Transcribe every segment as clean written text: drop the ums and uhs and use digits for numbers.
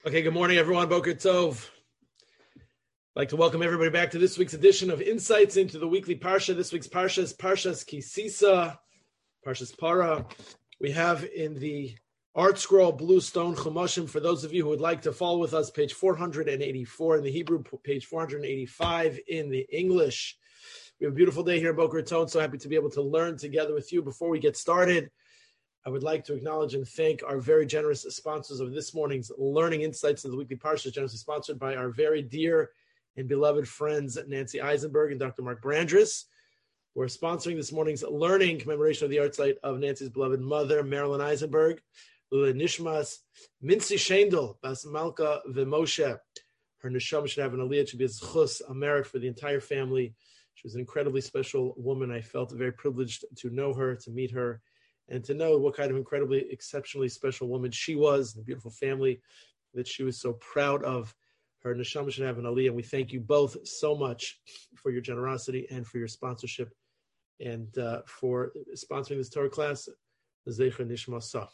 Okay, good morning, everyone. Boker Tov. I'd like to welcome everybody back to this week's edition of Insights into the Weekly Parsha. This week's Parsha is Parshas Kisisa, Parshas Para. We have in the Art Scroll Blue Stone Chumashim, for those of you who would like to follow with us, page 484 in the Hebrew, page 485 in the English. We have a beautiful day here in Boker Tov. So happy to be able to learn together with you. Before we get started, I would like to acknowledge and thank our very generous sponsors of this morning's Learning Insights in the Weekly Parsha, generously sponsored by our very dear and beloved friends Nancy Eisenberg and Dr. Mark Brandress. We're sponsoring this morning's learning commemoration of the art site of Nancy's beloved mother, Marilyn Eisenberg, Lula Nishmas, Mincy Shendel, Bas Malka V'Moshe. Her neshama should have an aliyah, should be a zchus, a merit for the entire family. She was an incredibly special woman. I felt very privileged to know her, to meet her, and to know what kind of incredibly, exceptionally special woman she was, the beautiful family that she was so proud of. Her neshama should have an aliyah, and we thank you both so much for your generosity and for your sponsorship and for sponsoring this Torah class. Zecher Nishma Sa.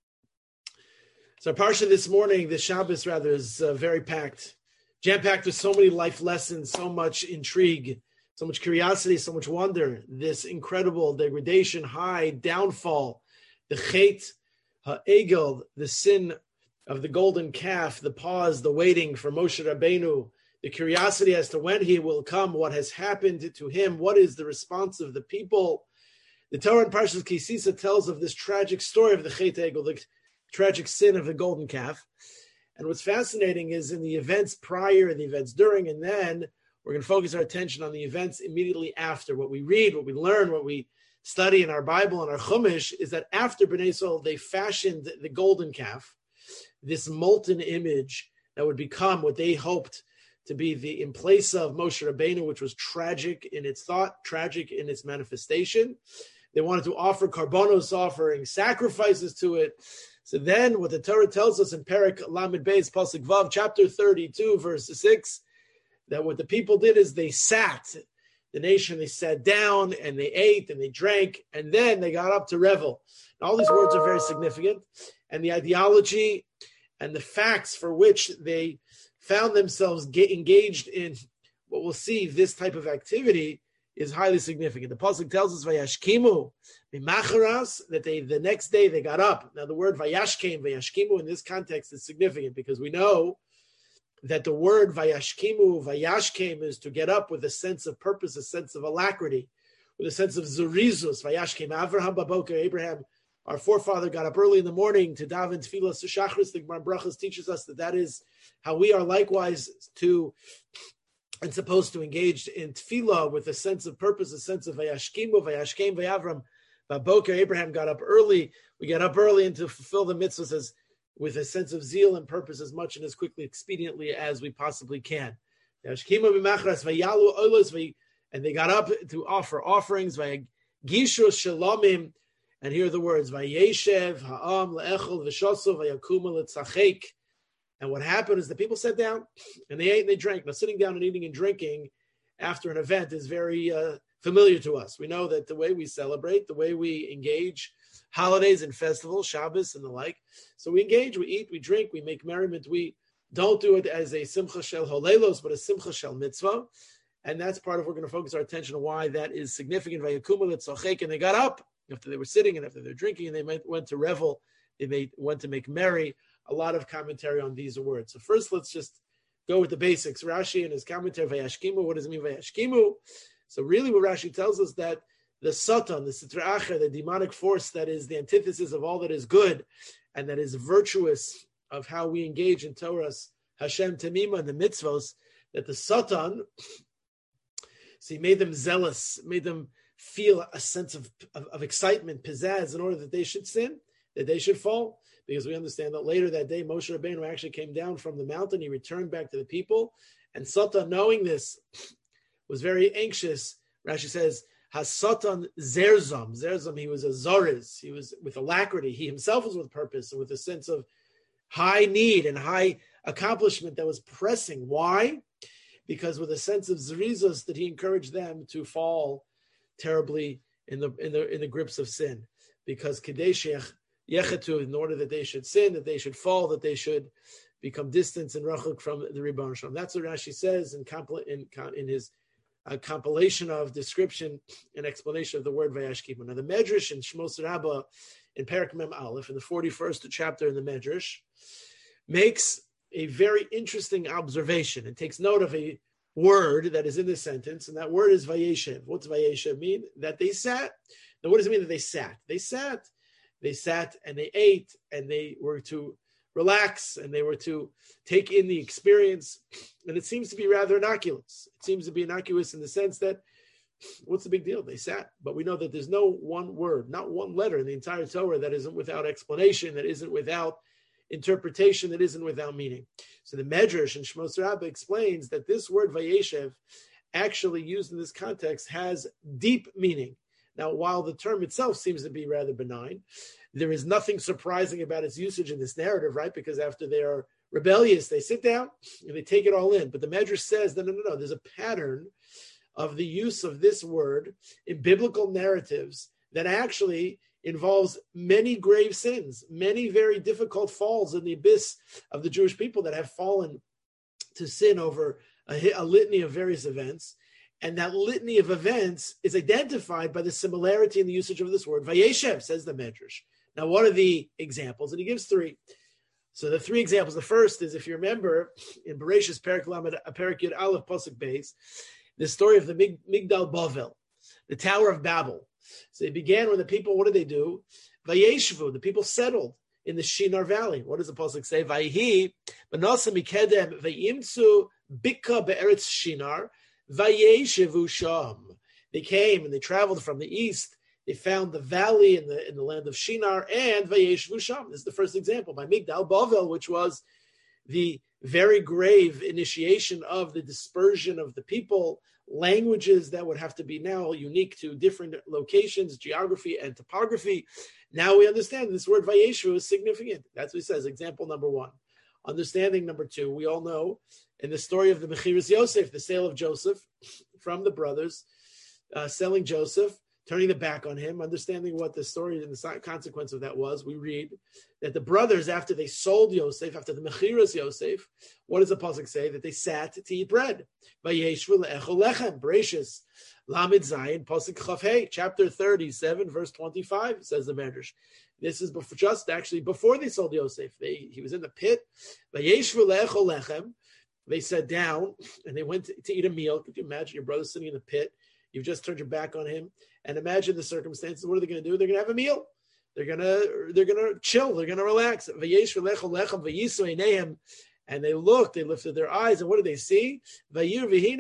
So our parsha this morning, the Shabbos rather, is very packed, jam-packed with so many life lessons, so much intrigue, so much curiosity, so much wonder, this incredible degradation, high downfall, the chet ha'egel, the sin of the golden calf, the pause, the waiting for Moshe Rabbeinu, the curiosity as to when he will come, what has happened to him, what is the response of the people. The Torah in Parshas Kisisa tells of this tragic story of the chet ha'egel, the tragic sin of the golden calf. And what's fascinating is in the events prior, the events during, and then we're going to focus our attention on the events immediately after. What we read, what we learn, what we study in our Bible and our Chumash is that after Bnei Yisrael, they fashioned the golden calf, this molten image that would become what they hoped to be the in place of Moshe Rabbeinu, which was tragic in its thought, tragic in its manifestation. They wanted to offer karbonos, offering sacrifices to it. So then what the Torah tells us in Perek Lamed Beis, Pasuk Vav, chapter 32, verse 6, that what the people did is they sat, the nation, they sat down and they ate and they drank, and then they got up to revel. And all these words are very significant, and the ideology and the facts for which they found themselves engaged in what we'll see, this type of activity, is highly significant. The pasuk tells us, Vayashkimu, Mimacharas, that the next day they got up. Now the word Vayashkem, Vayashkimu in this context is significant because we know that the word Vayashkimu, Vayashkem is to get up with a sense of purpose, a sense of alacrity, with a sense of zerizus. Vayashkem, Avraham Baboker, Abraham, our forefather, got up early in the morning to daven tefillah to Shachris. The Gemara Brachos teaches us that is how we are likewise to and supposed to engage in tefillah with a sense of purpose, a sense of Vayashkimu, Vayashkem, Vayavram. Baboker, Abraham got up early. We get up early and to fulfill the mitzvahs with a sense of zeal and purpose as much and as quickly, expediently as we possibly can. And they got up to offer offerings. And here are the words, and what happened is the people sat down and they ate and they drank. Now, sitting down and eating and drinking after an event is very familiar to us. We know that the way we celebrate, the way we engage, holidays and festivals, Shabbos and the like. So we engage, we eat, we drink, we make merriment. We don't do it as a simcha shel holelos, but a simcha shel mitzvah. And that's part of we're going to focus our attention on why that is significant. And they got up after they were sitting and after they were drinking, and they went to revel. They went to make merry. A lot of commentary on these words. So first, let's just go with the basics. Rashi in his commentary, Vayashkimu, what does it mean, Vayashkimu? So really what Rashi tells us that the Satan, the Sitra Achra, the demonic force that is the antithesis of all that is good and that is virtuous of how we engage in Torah's Hashem Tamima and the mitzvos, that the Satan, so he made them zealous, made them feel a sense of excitement, pizzazz, in order that they should sin, that they should fall. Because we understand that later that day, Moshe Rabbeinu actually came down from the mountain. He returned back to the people. And Satan, knowing this, was very anxious. Rashi says, Hasatan Zerzam. Zerzam, he was a Zoriz. He was with alacrity. He himself was with purpose and with a sense of high need and high accomplishment that was pressing. Why? Because with a sense of Zerizos that he encouraged them to fall terribly in the grips of sin. Because Kadeshech Yechetu, in order that they should sin, that they should fall, that they should become distant and rachuk from the Ribbon Shalom. That's what Rashi says in his compilation of description and explanation of the word Vayashkimu. Now the Medrash in Shmos Rabbah in Perek Mem Aleph, in the 41st chapter in the Medrash, makes a very interesting observation and takes note of a word that is in this sentence, and that word is Vayeshev. What's Vayeshev mean? That they sat. Now, what does it mean that they sat? They sat and they ate, and they were to relax, and they were to take in the experience. And it seems to be rather innocuous. It seems to be innocuous in the sense that, what's the big deal? They sat. But we know that there's no one word, not one letter in the entire Torah that isn't without explanation, that isn't without interpretation, that isn't without meaning. So the Medrash in Shmos Rabbah explains that this word Vayeshev, actually used in this context, has deep meaning. Now, while the term itself seems to be rather benign, there is nothing surprising about its usage in this narrative, right? Because after they are rebellious, they sit down and they take it all in. But the Medrash says, no, there's a pattern of the use of this word in biblical narratives that actually involves many grave sins, many very difficult falls in the abyss of the Jewish people that have fallen to sin over a litany of various events. And that litany of events is identified by the similarity in the usage of this word. Vayeshev, says the Medrash. Now, what are the examples? And he gives three. So the three examples, the first is, if you remember, in Bereshis Perek Yud Aleph Pasuk Beis, the story of the Migdal Bavel, the Tower of Babel. So it began when the people, what did they do? Vayeshvu, the people settled in the Shinar Valley. What does the pasuk say? Vayhi, Manasa Mikedem, Vayimtsu, Bika Be'eretz Shinar, Vayeshevu Sham. They came and they traveled from the east. They found the valley in the land of Shinar and Vayeshevu Sham. This is the first example by Migdal Bavel, which was the very grave initiation of the dispersion of the people, languages that would have to be now unique to different locations, geography and topography. Now we understand this word Vayeshu is significant. That's what he says, example number one. Understanding number two, we all know in the story of the Mechiras Yosef, the sale of Joseph from the brothers, selling Joseph, turning the back on him, understanding what the story and the consequence of that was, we read that the brothers, after they sold Yosef, after the Mechiras Yosef, what does the pasuk say? That they sat to eat bread. Vayeshvu le'echol lechem, Bereshis, Lamed Zayin, pasuk Chaf, chapter 37, verse 25, says the Medrash. This is just actually before they sold Yosef. He was in the pit. Vayeshvu le'echol lechem. They sat down and they went to eat a meal. Could you imagine your brother sitting in the pit? You've just turned your back on him, and imagine the circumstances. What are they going to do? They're going to have a meal. They're going to chill. They're going to relax. And they looked. They lifted their eyes, and what did they see? They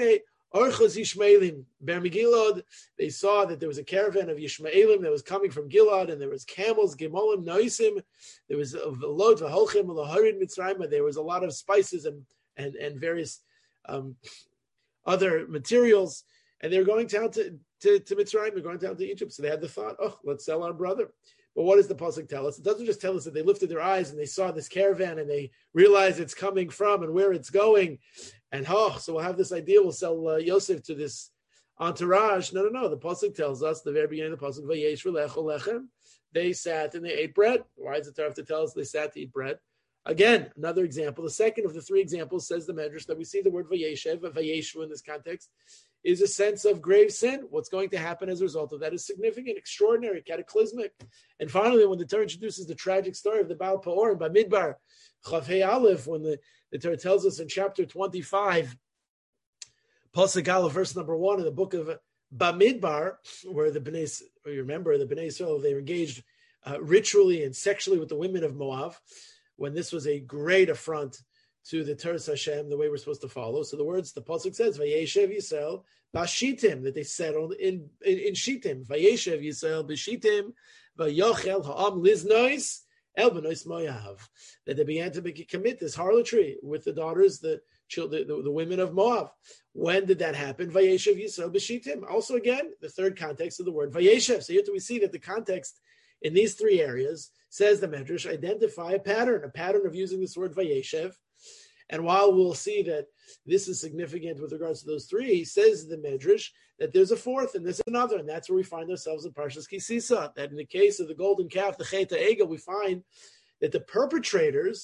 saw that there was a caravan of Yishmaelim that was coming from Gilad, and there was camels, Gimolim, Noisim. There was a load of Holchim, Laharid Mitzrayim. There was a lot of spices and various other materials. And they're going down to Mitzrayim, they're going down to Egypt. So they had the thought, let's sell our brother. But what does the pasuk tell us? It doesn't just tell us that they lifted their eyes and they saw this caravan and they realized it's coming from and where it's going. And so we'll have this idea, we'll sell Yosef to this entourage. No. The pasuk tells us, the very beginning of the pasuk, Vayeshvu le'echol lechem. They sat and they ate bread. Why does the Torah have to tell us they sat to eat bread? Again, another example. The second of the three examples, says the Medrash, that we see the word Vayeshev, Vayeshvu in this context, is a sense of grave sin. What's going to happen as a result of that is significant, extraordinary, cataclysmic. And finally, when the Torah introduces the tragic story of the Baal Peor and Bamidbar, Chaf Hei Aleph, when the Torah tells us in chapter 25, Pasuk Aleph, verse number 1 in the book of Bamidbar, where the Bnei Israel, they were engaged ritually and sexually with the women of Moab, when this was a great affront to the Teres Hashem, the way we're supposed to follow. So the pasuk says, Vayeshev Yisrael b'shitim, that they settled in Shittim. Vayeshev Yisrael b'shitim, vayochel ha'am liznois el b'nois Moav. That they began to commit this harlotry with the daughters, the women of Moab. When did that happen? Vayeshev Yisrael b'shitim. Also, again, the third context of the word Vayeshev. So here we see that the context in these three areas, says the Medrash, identify a pattern of using this word Vayeshev. And while we'll see that this is significant with regards to those three, says the Medrash that there's a fourth and there's another, and that's where we find ourselves in Parshas Ki Sisa. That in the case of the golden calf, the Chet HaEgel, we find that the perpetrators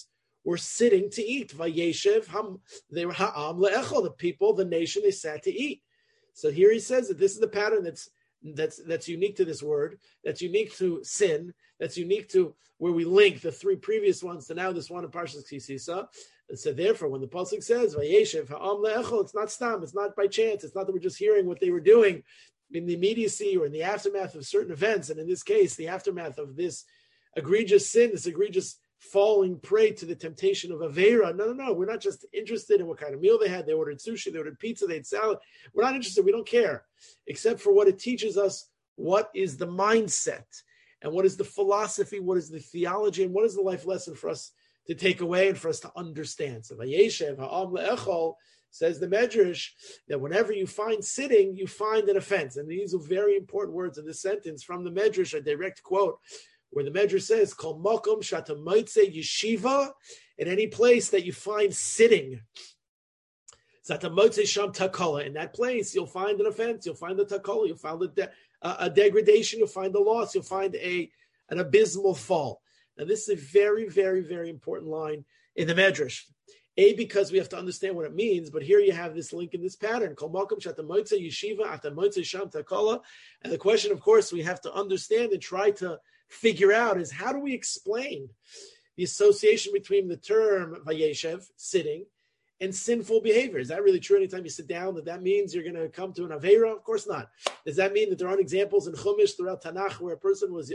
were sitting to eat. Vayeshev they were ha'am le'echol, the people, the nation, they sat to eat. So here he says that this is the pattern that's unique to this word, that's unique to sin, that's unique to where we link the three previous ones to now this one in Parshas Kisisa. And so therefore, when the pasuk says Vayeshev ha'am le'echol, it's not stam, it's not by chance, it's not that we're just hearing what they were doing in the immediacy or in the aftermath of certain events, and in this case, the aftermath of this egregious sin, this egregious falling prey to the temptation of Aveira. No. We're not just interested in what kind of meal they had. They ordered sushi, they ordered pizza, they had salad. We're not interested. We don't care, except for what it teaches us. What is the mindset? And what is the philosophy? What is the theology? And what is the life lesson for us to take away and for us to understand? So Vayeshev ha'am le'echol, says the Medrash, that whenever you find sitting, you find an offense. And these are very important words in this sentence from the Medrash, a direct quote, where the Medrash says, Kol makom shata motzei yeshiva, in any place that you find sitting. Shata motzei sham takala, in that place, you'll find an offense, you'll find a takala, you'll find a degradation, you'll find a loss, you'll find an abysmal fall. Now, this is a very, very, very important line in the Medrash. Because we have to understand what it means, but here you have this link in this pattern. And the question, of course, we have to understand and try to figure out is how do we explain the association between the term Vayeshev, sitting, and sinful behavior? Is that really true? Anytime you sit down, that means you're going to come to an Aveira? Of course not. Does that mean that there aren't examples in Chumash throughout Tanakh where a person was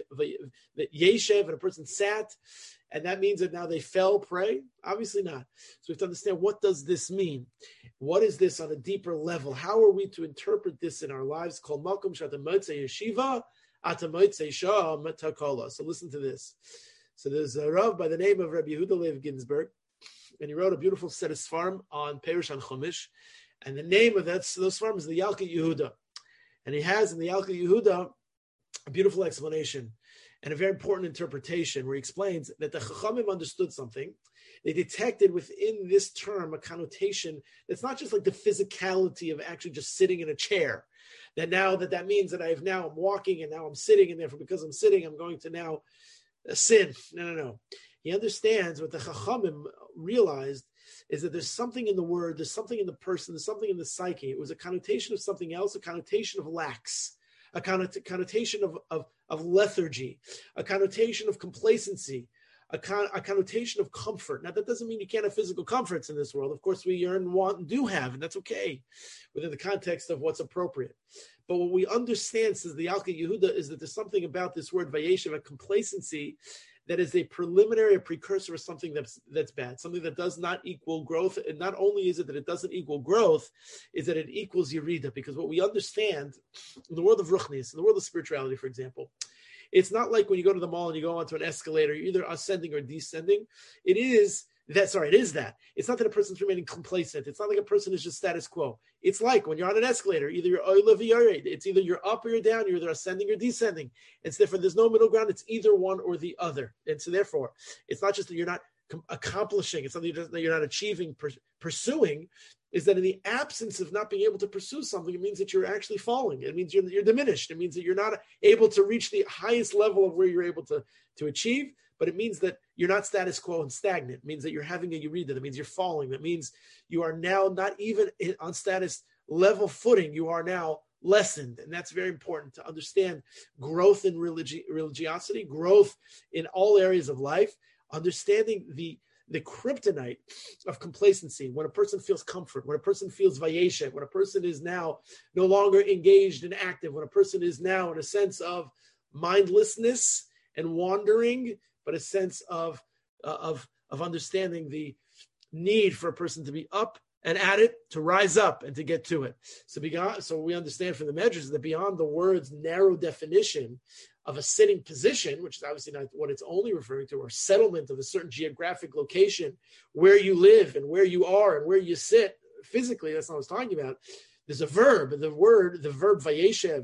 Yeshev and a person sat, and that means that now they fell prey? Obviously not. So we have to understand, what does this mean? What is this on a deeper level? How are we to interpret this in our lives? Kol makom shata motzei yeshiva, ata motzei sham takala. So listen to this. So there's a Rav by the name of Rabbi Yehuda Lev Ginsburg, and he wrote a beautiful set of Sfarim on Perush on Chumash, and the name of those Sfarim is the Yalkut Yehuda. And he has in the Yalkut Yehuda a beautiful explanation and a very important interpretation where he explains that the Chachamim understood something. They detected within this term a connotation that's not just like the physicality of actually just sitting in a chair. That now that means that I'm walking and now I'm sitting, and therefore because I'm sitting, I'm going to now sin. No. He understands what the Chachamim realized is that there's something in the word, there's something in the person, there's something in the psyche. It was a connotation of something else, a connotation of lax, a connotation of lethargy, a connotation of complacency, a connotation of comfort. Now, that doesn't mean you can't have physical comforts in this world. Of course, we yearn, want, and do have, and that's okay within the context of what's appropriate. But what we understand, says the Yalkut Yehuda, is that there's something about this word Vayeshev, a complacency, that is a preliminary, a precursor of something that's bad, something that does not equal growth. And not only is it that it doesn't equal growth, is that it equals Yerida. Because what we understand in the world of Ruchnis, in the world of spirituality, for example, it's not like when you go to the mall and you go onto an escalator, you're either ascending or descending. It is that. It's not that a person's remaining complacent. It's not like a person is just status quo. It's like when you're on an escalator, either you're oilav or yored. It's either you're up or you're down. You're either ascending or descending. And so therefore, there's no middle ground. It's either one or the other. And so therefore, it's not just that you're not accomplishing. It's something that you're not achieving, pursuing. Is that in the absence of not being able to pursue something, it means that you're actually falling. It means you're diminished. It means that you're not able to reach the highest level of where you're able to achieve. But it means that you're not status quo and stagnant. It means that you're having a Yerida. That means you're falling. That means you are now not even on status level footing. You are now lessened. And that's very important to understand growth in religiosity, growth in all areas of life, understanding the kryptonite of complacency. When a person feels comfort, when a person feels vayeshev, when a person is now no longer engaged and active, when a person is now in a sense of mindlessness and wandering, but a sense of understanding the need for a person to be up and at it, to rise up and to get to it. So we understand from the Medrash that beyond the word's narrow definition of a sitting position, which is obviously not what it's only referring to, or settlement of a certain geographic location where you live and where you are and where you sit physically, that's not what I was talking about. There's a verb, the verb vayeshev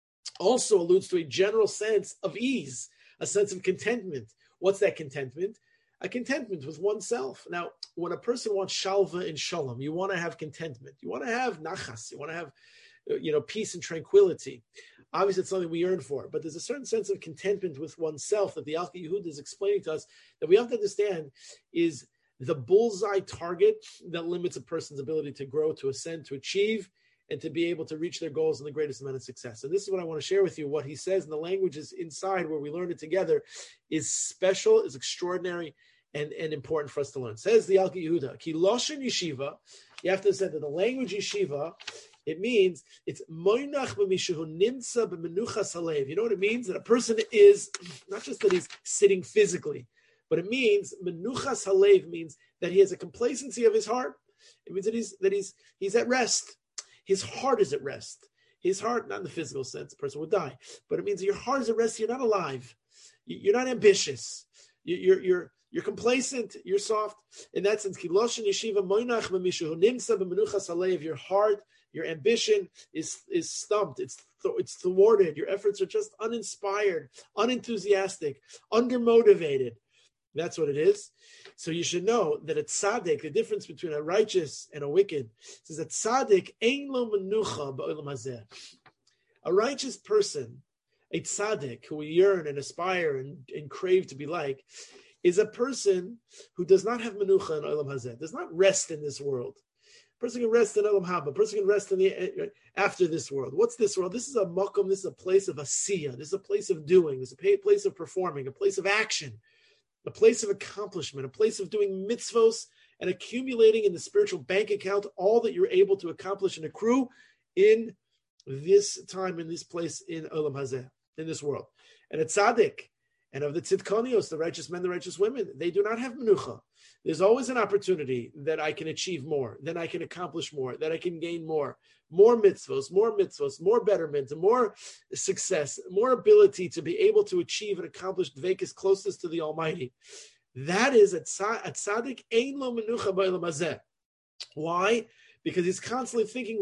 also alludes to a general sense of ease, a sense of contentment. What's that contentment? A contentment with oneself. Now, when a person wants shalva and shalom, you want to have contentment. You want to have nachas. You want to have, peace and tranquility. Obviously, it's something we yearn for, but there's a certain sense of contentment with oneself that the Yalkut Yehuda is explaining to us that we have to understand is the bullseye target that limits a person's ability to grow, to ascend, to achieve, and to be able to reach their goals in the greatest amount of success. And this is what I want to share with you. What he says, and the language is inside where we learn it together, is special, is extraordinary, and important for us to learn. Says the Alki Yehuda, Ki Loshen Yeshiva, you have to say that the language yeshiva, it means it's moinach b'mishu nimtza b'menuchas halev. You know what it means? That a person is, not just that he's sitting physically, but it means menuchas halev means that he has a complacency of his heart. It means that he's at rest. His heart is at rest. His heart, not in the physical sense, the person would die, but it means your heart is at rest. You're not alive. You're not ambitious. You're complacent. You're soft. In that sense, kiloshin yeshiva moinach b'mishu nimtza b'menuchas halev. Your heart, your ambition is stumped. It's thwarted. Your efforts are just uninspired, unenthusiastic, undermotivated. That's what it is. So you should know that a tzaddik, the difference between a righteous and a wicked, says that tzaddik ein lo menucha ba'olam hazeh. A righteous person, a tzaddik who we yearn and aspire and crave to be like, is a person who does not have menucha in olam hazeh, does not rest in this world. A person can rest in olam haba. A person can rest in the after this world. What's this world? This is a makom. This is a place of asiyah. This is a place of doing. This is a place of performing. A place of action. A place of accomplishment, a place of doing mitzvos and accumulating in the spiritual bank account all that you're able to accomplish and accrue in this time, in this place, in Olam Hazeh, in this world. And a tzaddik, and of the tzidkonios, the righteous men, the righteous women, they do not have menucha. There's always an opportunity that I can achieve more, that I can accomplish more, that I can gain more mitzvos, more betterment, more success, more ability to be able to achieve and accomplish dveikus, closest to the Almighty. That is a tzaddik ein lo menucha ba'olam hazeh. Why? Because he's constantly thinking,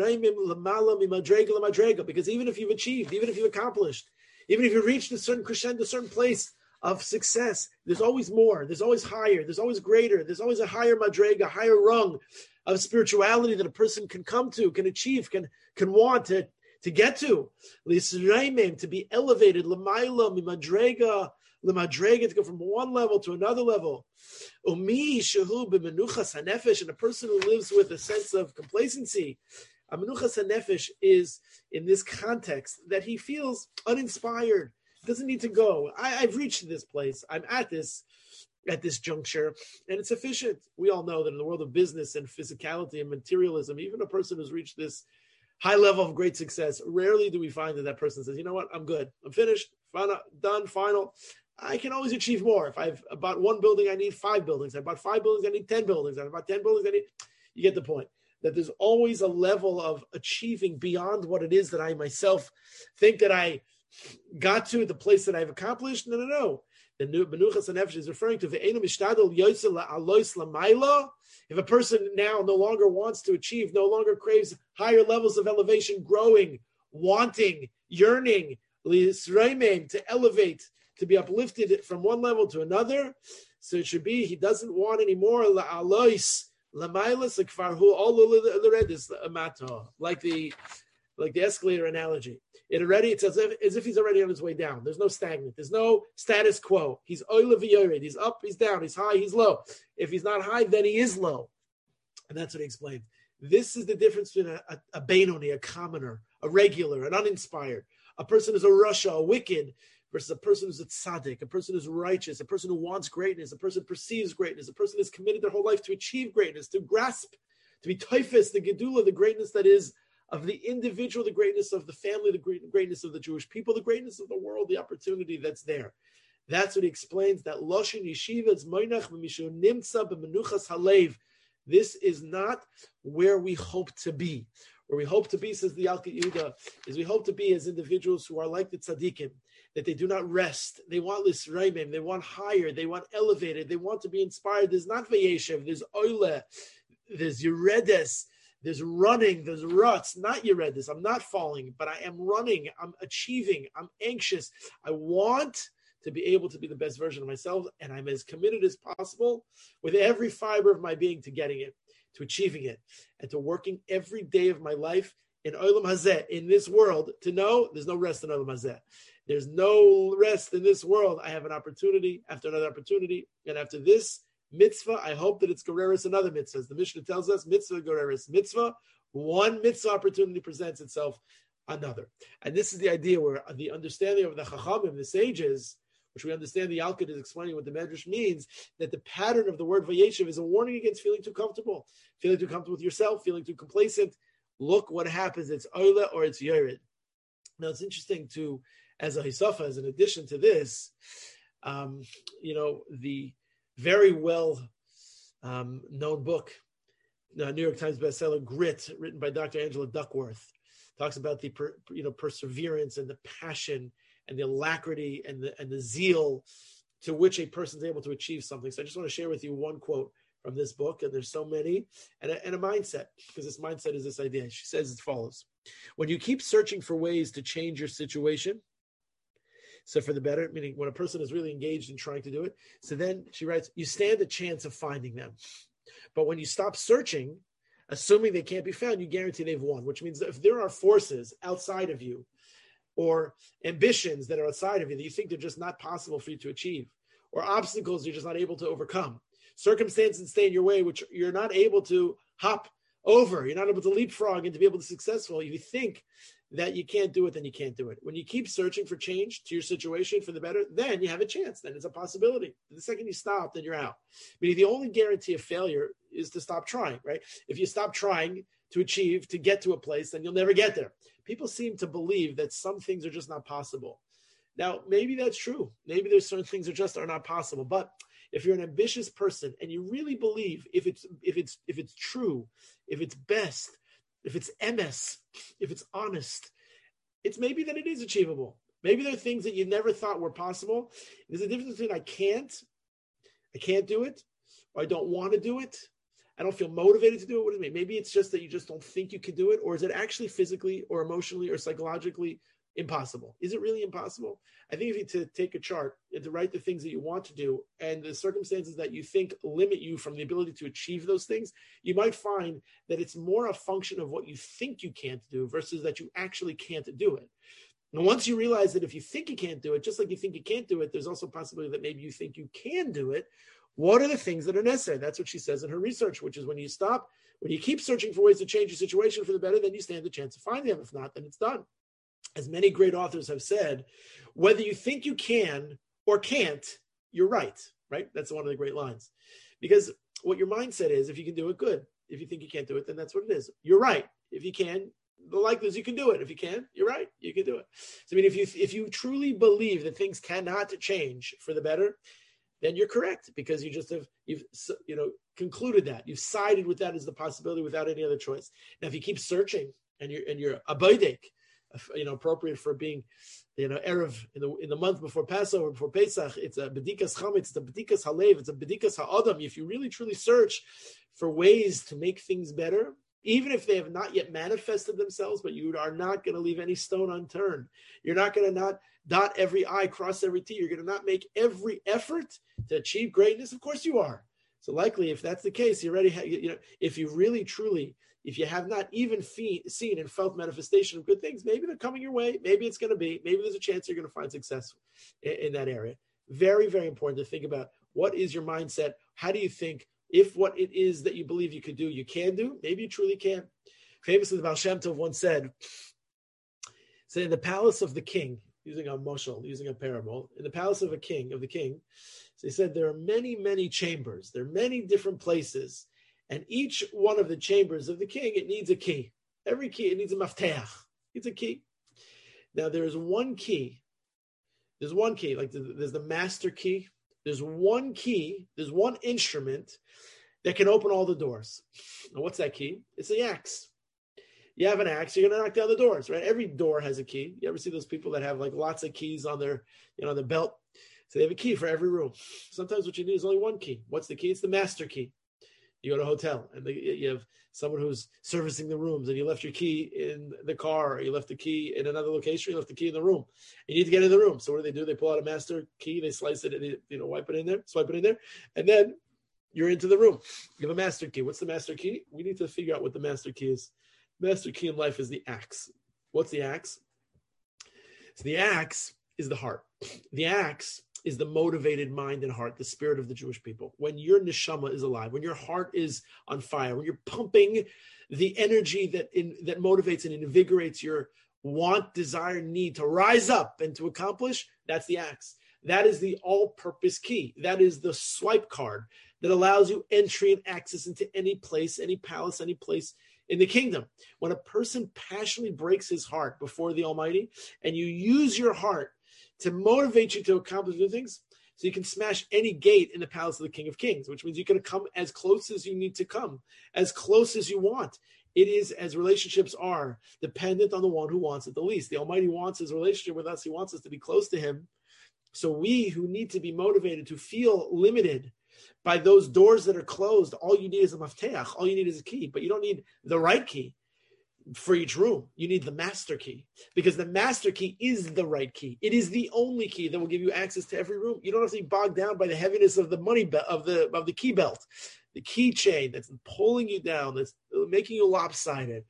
because even if you've achieved, even if you've accomplished, even if you've reached a certain crescendo, a certain place of success, there's always more, there's always higher, there's always greater, there's always a higher madrega, a higher rung of spirituality that a person can come to, can achieve, can want to get to. To be elevated, l'mayla, mimadrega, l'madrega, to go from one level to another level. Umi shehu b'menuchas hanefesh, and a person who lives with a sense of complacency. A menuchas hanefesh is, in this context, that he feels uninspired, doesn't need to go. I've reached this place. I'm at this juncture, and it's sufficient. We all know that in the world of business and physicality and materialism, even a person who's reached this high level of great success, rarely do we find that person says, you know what, I'm good. I'm finished, done, final. I can always achieve more. If I've bought one building, I need 5 buildings. I bought 5 buildings, I need 10 buildings. I bought 10 buildings, you get the point. That there's always a level of achieving beyond what it is that I myself think that I got to, the place that I've accomplished. No. The Menuchas HaNefesh is referring to ve'enu mishtadel yosel la'alois la'mayla. If a person now no longer wants to achieve, no longer craves higher levels of elevation, growing, wanting, yearning, to elevate, to be uplifted from one level to another, so it should be he doesn't want anymore la'alois la'mayla sekfarhu all l'redis amato, like the escalator analogy. It's as if he's already on his way down. There's no stagnant. There's no status quo. He's oile v'yored. He's up, he's down, he's high, he's low. If he's not high, then he is low. And that's what he explained. This is the difference between a Benoni, a commoner, a regular, an uninspired. A person who's a rasha, a wicked, versus a person who's a tzaddik, a person who's righteous, a person who wants greatness, a person who perceives greatness, a person who's committed their whole life to achieve greatness, to grasp, to be typhus, the gedula, the greatness that is of the individual, the greatness of the family, the greatness of the Jewish people, the greatness of the world, the opportunity that's there. That's what he explains, that Loshen Yeshiva is moinach b'mishu nimtza b'menuchas halev. This is not where we hope to be. Where we hope to be, says the Alki Yehuda, is we hope to be as individuals who are like the tzaddikim, that they do not rest. They want lisraimim, they want higher, they want elevated, they want to be inspired. There's not vayeshev, there's oile, there's yeredes, there's running, there's ruts, not Yeredis. I'm not falling, but I am running. I'm achieving. I'm anxious. I want to be able to be the best version of myself, and I'm as committed as possible with every fiber of my being to getting it, to achieving it, and to working every day of my life in Olam Hazeh, in this world, to know there's no rest in Olam Hazeh. There's no rest in this world. I have an opportunity after another opportunity, and after this, mitzvah, I hope that it's Gereris another mitzvah. As the Mishnah tells us, mitzvah, Gereris, mitzvah. One mitzvah opportunity presents itself, another. And this is the idea where the understanding of the Chachamim, the sages, which we understand the Yalkut is explaining what the Medrash means, that the pattern of the word Vayeshev is a warning against feeling too comfortable with yourself, feeling too complacent. Look what happens. It's Oila or it's Yerid. Now, it's interesting to, as a Hisafa, as an addition to this, the very well known book, New York Times bestseller, Grit, written by Dr. Angela Duckworth, talks about the perseverance and the passion and the alacrity and the zeal to which a person is able to achieve something. So I just want to share with you one quote from this book, and there's so many, and a mindset, because this mindset is this idea. She says as follows: when you keep searching for ways to change your situation, so for the better, meaning when a person is really engaged in trying to do it, so then she writes, you stand a chance of finding them. But when you stop searching, assuming they can't be found, you guarantee they've won, which means that if there are forces outside of you or ambitions that are outside of you that you think they're just not possible for you to achieve, or obstacles you're just not able to overcome, circumstances stay in your way, which you're not able to hop over, you're not able to leapfrog and to be able to be successful. If you think that you can't do it, then you can't do it. When you keep searching for change to your situation for the better, then you have a chance. Then it's a possibility. The second you stop, then you're out. Meaning the only guarantee of failure is to stop trying, right? If you stop trying to achieve, to get to a place, then you'll never get there. People seem to believe that some things are just not possible. Now, maybe that's true. Maybe there's certain things that just are not possible. But if you're an ambitious person and you really believe, if it's true, if it's best, if it's MS, if it's honest, it's maybe that it is achievable. Maybe there are things that you never thought were possible. There's a difference between I can't do it, or I don't want to do it. I don't feel motivated to do it. What does it mean? Maybe it's just that you just don't think you can do it, or is it actually physically or emotionally or psychologically impossible? Is it really impossible? I think if you to take a chart and to write the things that you want to do and the circumstances that you think limit you from the ability to achieve those things, you might find that it's more a function of what you think you can't do versus that you actually can't do it. And once you realize that if you think you can't do it, just like you think you can't do it, there's also a possibility that maybe you think you can do it. What are the things that are necessary? That's what she says in her research, which is when you keep searching for ways to change your situation for the better, then you stand a chance of finding them. If not, then it's done. As many great authors have said, whether you think you can or can't, you're right? That's one of the great lines. Because what your mindset is, if you can do it, good. If you think you can't do it, then that's what it is. You're right. If you can, the likelihood is you can do it. If you can, you're right. You can do it. So, I mean, if you truly believe that things cannot change for the better, then you're correct, because you've concluded that. You've sided with that as the possibility without any other choice. Now, if you keep searching and you're a boidek, appropriate for being, Erev in the month before Passover, before Pesach, it's a bedikas chametz, it's a bedikas halev, it's a bedikas ha'adam. If you really truly search for ways to make things better, even if they have not yet manifested themselves, but you are not going to leave any stone unturned. You're not going to not dot every I, cross every T. You're going to not make every effort to achieve greatness. Of course you are. So likely, if that's the case, you already have, if you really, truly, if you have not even seen and felt manifestation of good things, maybe they're coming your way. Maybe it's going to be, maybe there's a chance you're going to find success in that area. Very, very important to think about what is your mindset. How do you think? If what it is that you believe you could do, you can do, maybe you truly can. Famously, the Baal Shem Tov once said, in the palace of the king, using a moshel, using a parable, in the palace of the king, so he said there are many, many chambers. There are many different places. And each one of the chambers of the king, it needs a key. Every key, it needs a mafteach. It's a key. Now, there's one key. There's one key, like there's the master key. There's one key, there's one instrument that can open all the doors. Now, what's that key? It's the axe. You have an axe, you're going to knock down the doors, right? Every door has a key. You ever see those people that have like lots of keys on their, their belt? So they have a key for every room. Sometimes what you need is only one key. What's the key? It's the master key. You go to a hotel and you have someone who's servicing the rooms, and you left your key in the car, or you left the key in another location, you left the key in the room. You need to get in the room. So what do? They pull out a master key, they slice it, and wipe it in there, swipe it in there, and then you're into the room. You have a master key. What's the master key? We need to figure out what the master key is. Master key in life is the axe. What's the axe? So the axe is the heart. The axe is the motivated mind and heart, the spirit of the Jewish people. When your neshama is alive, when your heart is on fire, when you're pumping the energy that motivates and invigorates your want, desire, need to rise up and to accomplish, that's the axe. That is the all-purpose key. That is the swipe card that allows you entry and access into any place, any palace, any place in the kingdom. When a person passionately breaks his heart before the Almighty, and you use your heart to motivate you to accomplish new things, so you can smash any gate in the palace of the King of Kings, which means you can come as close as you need to come, as close as you want. It is, as relationships are, dependent on the one who wants it the least. The Almighty wants his relationship with us. He wants us to be close to him. So we who need to be motivated to feel limited by those doors that are closed, all you need is a mafteach, all you need is a key, but you don't need the right key for each room. You need the master key, because the master key is the right key. It is the only key that will give you access to every room. You don't have to be bogged down by the heaviness of the money of the key belt, the keychain that's pulling you down, that's making you lopsided.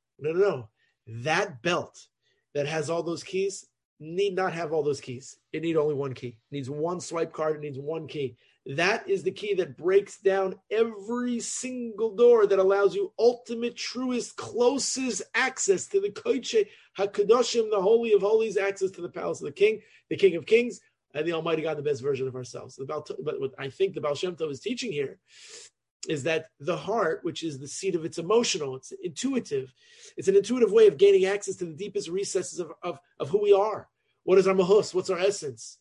No. That belt that has all those keys need not have all those keys. It needs only one key. It needs one swipe card. It needs one key. That is the key that breaks down every single door that allows you ultimate, truest, closest access to the Kodesh HaKadoshim, the Holy of Holies, access to the palace of the King of Kings, and the Almighty God, the best version of ourselves. But what I think the Baal Shem Tov is teaching here is that the heart, which is the seat of its emotional, it's intuitive. It's an intuitive way of gaining access to the deepest recesses of who we are. What is our mahus? What's our essence?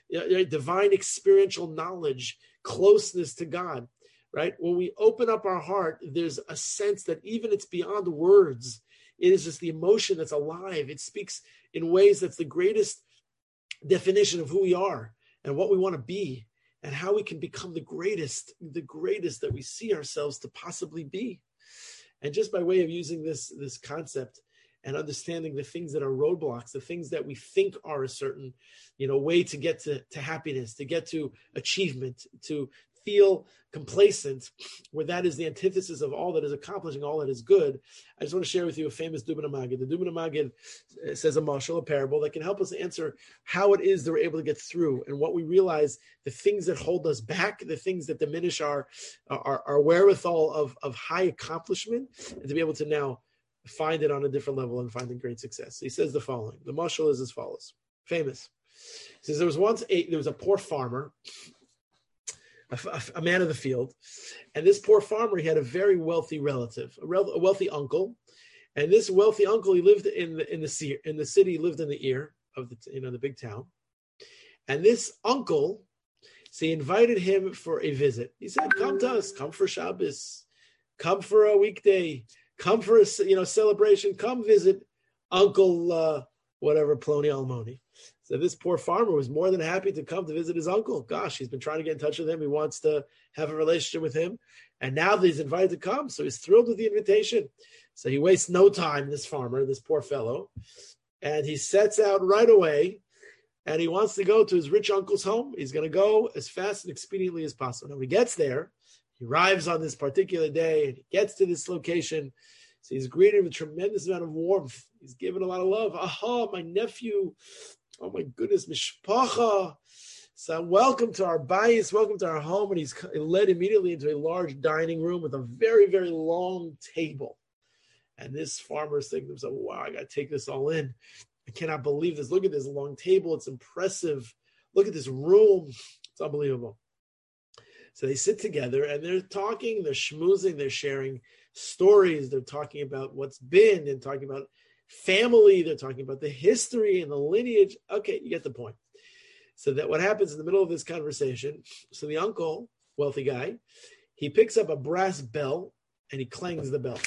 Divine experiential knowledge, closeness to God, right? When we open up our heart, there's a sense that even it's beyond words. It is just the emotion that's alive. It speaks in ways that's the greatest definition of who we are and what we want to be and how we can become the greatest that we see ourselves to possibly be. And just by way of using this concept and understanding the things that are roadblocks, the things that we think are a certain, way to get to happiness, to get to achievement, to feel complacent, where that is the antithesis of all that is accomplishing, all that is good. I just want to share with you a famous Dubno Maggid. The Dubno Maggid says a mashal, a parable that can help us answer how it is that we're able to get through and what we realize, the things that hold us back, the things that diminish our wherewithal of high accomplishment, and to be able to now find it on a different level and finding great success. He says the following. The mashal is as follows. Famous. He says there was a poor farmer, a man of the field, and this poor farmer, he had a very wealthy relative, a wealthy uncle, and this wealthy uncle, he lived in the city, he lived in the ear of the big town, and this uncle, so he invited him for a visit. He said, "Come to us, come for Shabbos, come for a weekday, come for a celebration, come visit Uncle whatever Ploni Almoni." So this poor farmer was more than happy to come to visit his uncle. Gosh, he's been trying to get in touch with him. He wants to have a relationship with him. And now that he's invited to come, so he's thrilled with the invitation. So he wastes no time, this farmer, this poor fellow, and he sets out right away, and he wants to go to his rich uncle's home. He's going to go as fast and expediently as possible. Now, when he gets there, he arrives on this particular day, and he gets to this location. So he's greeted with a tremendous amount of warmth. He's given a lot of love. Aha, my nephew. Oh my goodness, mishpacha. So welcome to our bayis, welcome to our home. And he's led immediately into a large dining room with a very, very long table. And this farmer is thinking to himself, wow, I got to take this all in. I cannot believe this. Look at this long table. It's impressive. Look at this room. It's unbelievable. So they sit together and they're talking, they're schmoozing, they're sharing stories. They're talking about what's been and talking about family. They're talking about the history and the lineage. Okay, you get the point. So that what happens in the middle of this conversation, so the uncle, wealthy guy, he picks up a brass bell and he clangs the bell.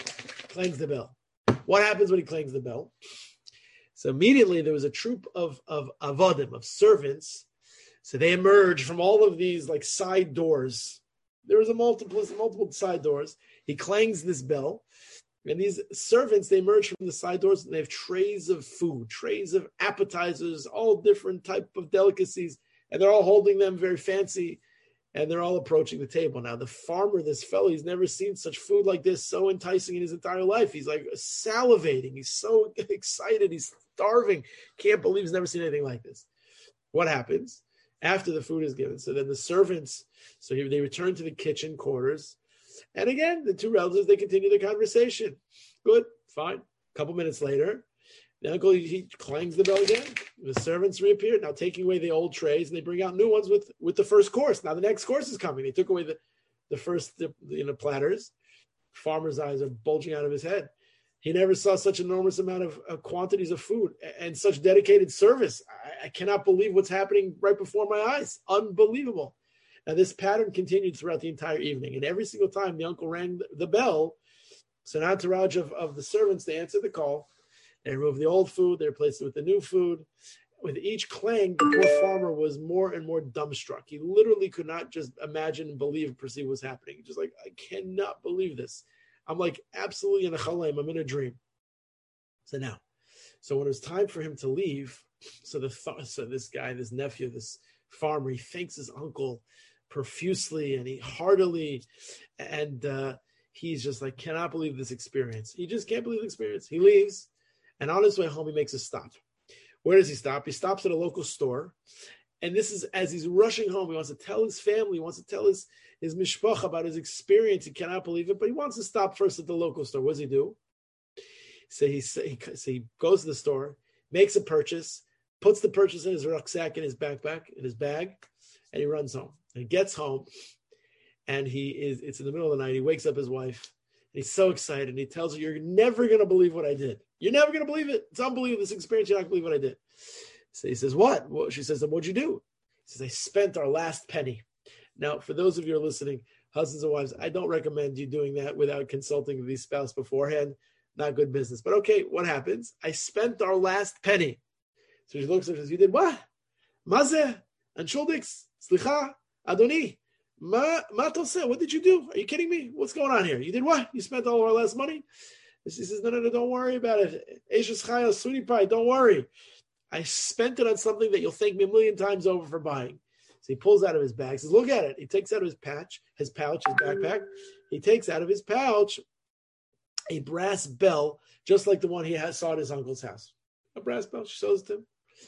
What happens when he clangs the bell? So immediately there was a troop of avodim, of servants. So they emerge from all of these like side doors. There was multiple side doors. He clangs this bell. And these servants, they emerge from the side doors and they have trays of food, trays of appetizers, all different type of delicacies. And they're all holding them very fancy. And they're all approaching the table. Now, the farmer, this fellow, he's never seen such food like this, so enticing in his entire life. He's like salivating. He's so excited. He's starving. Can't believe he's never seen anything like this. What happens? after the food is given. So then the servants, they return to the kitchen quarters. And again, the two relatives, they continue the conversation. Good, fine. A couple minutes later, the uncle, he clangs the bell again. The servants reappear, now taking away the old trays, and they bring out new ones with the first course. Now the next course is coming. They took away the first platters. Farmer's eyes are bulging out of his head. He never saw such enormous amount of quantities of food and such dedicated service. I cannot believe what's happening right before my eyes. Unbelievable. Now, this pattern continued throughout the entire evening. And every single time the uncle rang the bell, so an entourage of the servants, they answered the call. They removed the old food. They replaced it with the new food. With each clang, the poor farmer was more and more dumbstruck. He literally could not just imagine and perceive what's happening. Just like, I cannot believe this. I'm like absolutely in a chalaim. I'm in a dream. So when it was time for him to leave, so this guy, this nephew, this farmer, he thanks his uncle profusely and he heartily, and he's just like, cannot believe this experience. He just can't believe the experience. He leaves, and on his way home, he makes a stop. Where does he stop? He stops at a local store. And this is, as he's rushing home, he wants to tell his family, he wants to tell his mishpach about his experience. He cannot believe it, but he wants to stop first at the local store. What does he do? So he goes to the store, makes a purchase, puts the purchase in his rucksack, in his backpack, in his bag, and he runs home. And he gets home, and it's in the middle of the night. He wakes up his wife, and he's so excited. And he tells her, "You're never going to believe what I did. You're never going to believe it. It's unbelievable, this experience. You're not going to believe what I did." So he says, "What?" Well, she says, "Then what'd you do?" He says, "I spent our last penny." Now, for those of you who are listening, husbands and wives, I don't recommend you doing that without consulting the spouse beforehand. Not good business. But okay, what happens? "I spent our last penny." So she looks at her and says, "You did what? Mazeh? Anshuldiks? Slicha? Adoni? Ma toseh? What did you do? Are you kidding me? What's going on here? You did what? You spent all of our last money?" She says, No, don't worry about it. Eishes chayil, sweetie pie, don't worry. I spent it on something that you'll thank me a million times over for buying. So he pulls out of his bag, says, "Look at it." He takes out of his backpack. He takes out of his pouch a brass bell, just like the one he saw at his uncle's house. A brass bell, she shows it to him.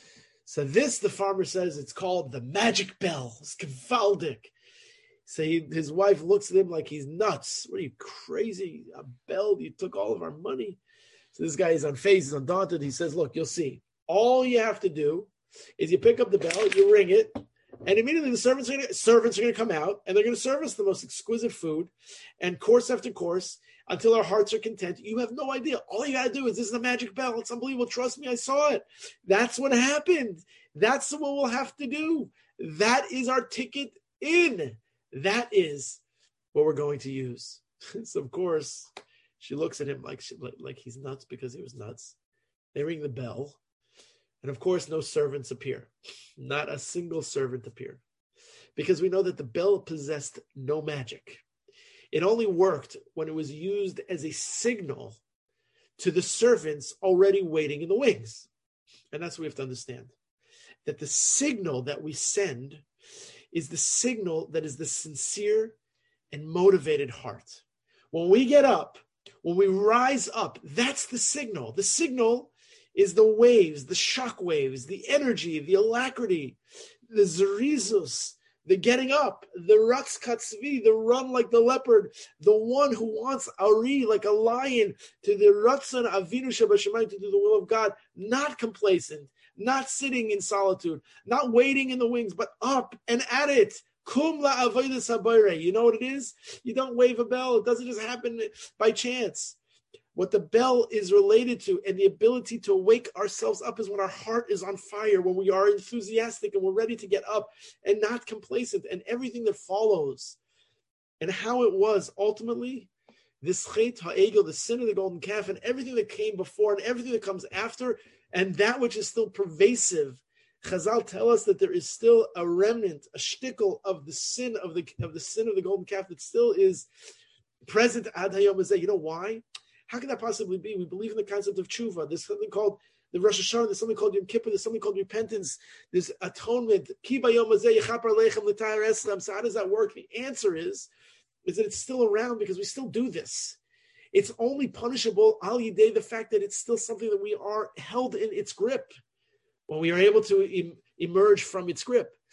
So this, the farmer says, it's called the magic bell. It's gewaldic. So his wife looks at him like he's nuts. What are you, crazy? A bell? You took all of our money. So this guy is unfazed, he's undaunted. He says, "Look, you'll see. All you have to do is you pick up the bell, you ring it, and immediately the servants are going to come out, and they're going to serve us the most exquisite food, and course after course, until our hearts are content. You have no idea. All you got to do is, this is a magic bell. It's unbelievable. Trust me, I saw it. That's what happened. That's what we'll have to do. That is our ticket in. That is what we're going to use." So, of course, she looks at him like he's nuts because he was nuts. They ring the bell. And of course, no servants appear. Not a single servant appeared. Because we know that the bell possessed no magic. It only worked when it was used as a signal to the servants already waiting in the wings. And that's what we have to understand. That the signal that we send is the signal that is the sincere and motivated heart. When we get up, when we rise up, that's the signal. The signal is the waves, the shock waves, the energy, the alacrity, the zerizus, the getting up, the ratz katzvi, the run like the leopard, the one who wants ari like a lion, to the ratzon avinu shabashamayim, to do the will of God, not complacent, not sitting in solitude, not waiting in the wings, but up and at it. Kum la avodas habayre. You know what it is? You don't wave a bell. It doesn't just happen by chance. What the bell is related to and the ability to wake ourselves up is when our heart is on fire, when we are enthusiastic and we're ready to get up and not complacent, and everything that follows. And how it was ultimately, this chet ha'egel, the sin of the golden calf, and everything that came before and everything that comes after, and that which is still pervasive. Chazal tell us that there is still a remnant, a shtickle of the sin of the golden calf that still is present ad hayom hazeh. You know why? How can that possibly be? We believe in the concept of tshuva. There's something called the Rosh Hashanah. There's something called Yom Kippur. There's something called repentance. There's atonement. Ki bayom hazeh yechaper lechem l'tayar eslam. So how does that work? The answer is that it's still around because we still do this. It's only punishable al yidei, the fact that it's still something that we are held in its grip when we are able to emerge from its grip.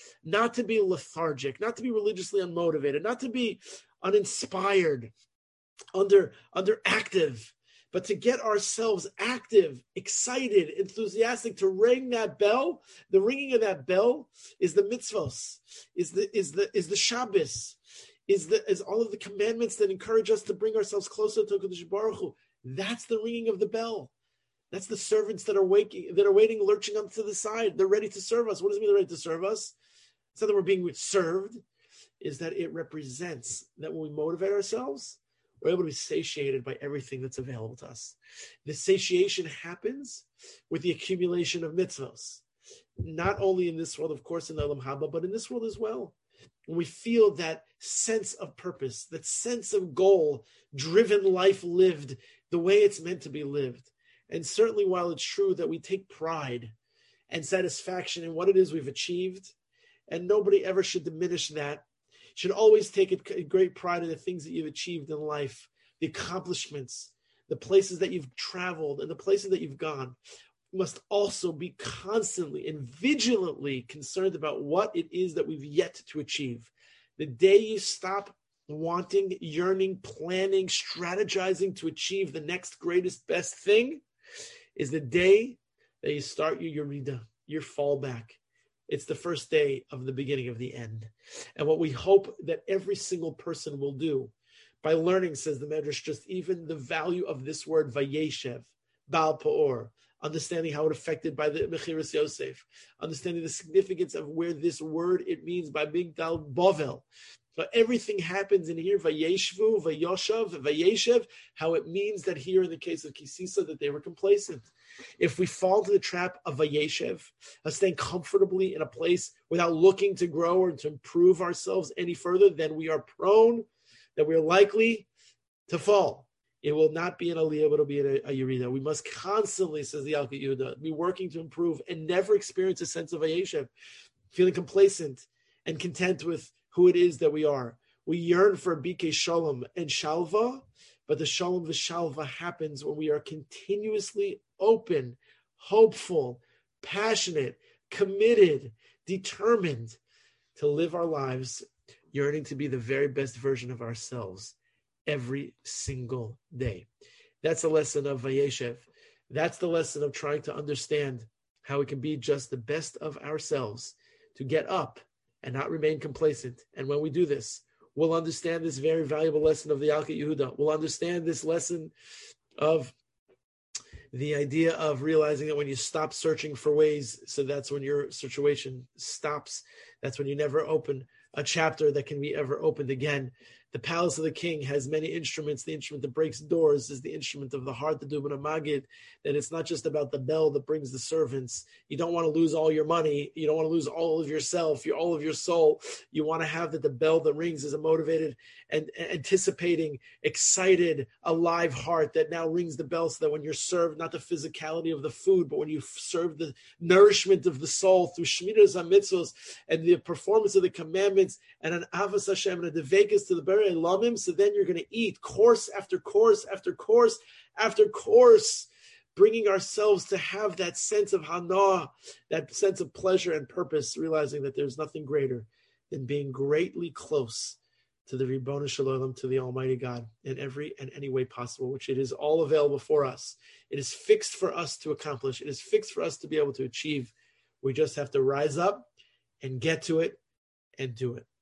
not to be lethargic, not to be religiously unmotivated, not to be uninspired, underactive, but to get ourselves active, excited, enthusiastic, to ring that bell. The ringing of that bell is the mitzvos, is the Shabbos, is all of the commandments that encourage us to bring ourselves closer to HaKadosh Baruch Hu. That's the ringing of the bell. That's the servants that are waiting, lurching up to the side. They're ready to serve us. What does it mean they're ready to serve us? It's not that we're being served, is that it represents that when we motivate ourselves, we're able to be satiated by everything that's available to us. The satiation happens with the accumulation of mitzvahs, not only in this world, of course, in the Olam Haba, but in this world as well. When we feel that sense of purpose, that sense of goal-driven life lived the way it's meant to be lived. And certainly while it's true that we take pride and satisfaction in what it is we've achieved, and nobody ever should diminish that, should always take a great pride in the things that you've achieved in life, the accomplishments, the places that you've traveled, and the places that you've gone. You must also be constantly and vigilantly concerned about what it is that we've yet to achieve. The day you stop wanting, yearning, planning, strategizing to achieve the next greatest, best thing is the day that you start your Yerida, your fallback. It's the first day of the beginning of the end. And what we hope that every single person will do by learning, says the Medrash, just even the value of this word, Vayeshev, Baal Pa'or, understanding how it affected by the Mechiras Yosef, understanding the significance of where this word, it means by Migdal Bovel. So everything happens in here, Vayeshvu, Vayoshav, Vayeshev, how it means that here in the case of Kisisa, that they were complacent. If we fall into the trap of Vayeshev, of staying comfortably in a place without looking to grow or to improve ourselves any further, then we are prone, that we are likely to fall. It will not be an aliyah, but it'll be a yerida. We must constantly, says the Alka Yehuda, be working to improve and never experience a sense of Vayeshev, feeling complacent and content with who it is that we are. We yearn for Bikei Shalom and Shalva, but the Shalom v'Shalva happens when we are continuously open, hopeful, passionate, committed, determined to live our lives, yearning to be the very best version of ourselves every single day. That's the lesson of Vayeshev. That's the lesson of trying to understand how we can be just the best of ourselves, to get up and not remain complacent. And when we do this, we'll understand this very valuable lesson of the Alka Yehuda. We'll understand this lesson of the idea of realizing that when you stop searching for ways, so that's when your situation stops. That's when you never open a chapter that can be ever opened again. The palace of the king has many instruments. The instrument that breaks doors is the instrument of the heart, the Dubna Magid, that it's not just about the bell that brings the servants. You don't want to lose all your money. You don't want to lose all of yourself, all of your soul. You want to have that the bell that rings is a motivated and anticipating, excited, alive heart that now rings the bell, so that when you're served, not the physicality of the food, but when you serve the nourishment of the soul through Shmiras HaMitzvos and the performance of the commandments and an Avas Hashem and a Devekas to the Berei Elamim, so then you're going to eat course after course after course after course, bringing ourselves to have that sense of hana, that sense of pleasure and purpose, realizing that there's nothing greater than being greatly close to the Ribono Shel Olam, to the Almighty God, in every and any way possible, which it is all available for us. It is fixed for us to accomplish. It is fixed for us to be able to achieve. We just have to rise up and get to it and do it.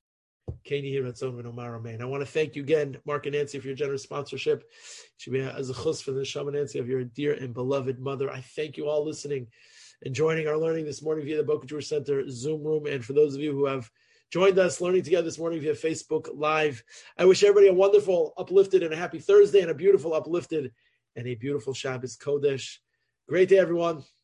I want to thank you again, Mark and Nancy, for your generous sponsorship. It should be as a chus for the Neshama Nancy of your dear and beloved mother. I thank you all listening and joining our learning this morning via the Boca Jewish Center Zoom room. And for those of you who have joined us learning together this morning via Facebook Live, I wish everybody a wonderful, uplifted, and a happy Thursday, and a beautiful, uplifted, and a beautiful Shabbos Kodesh. Great day, everyone.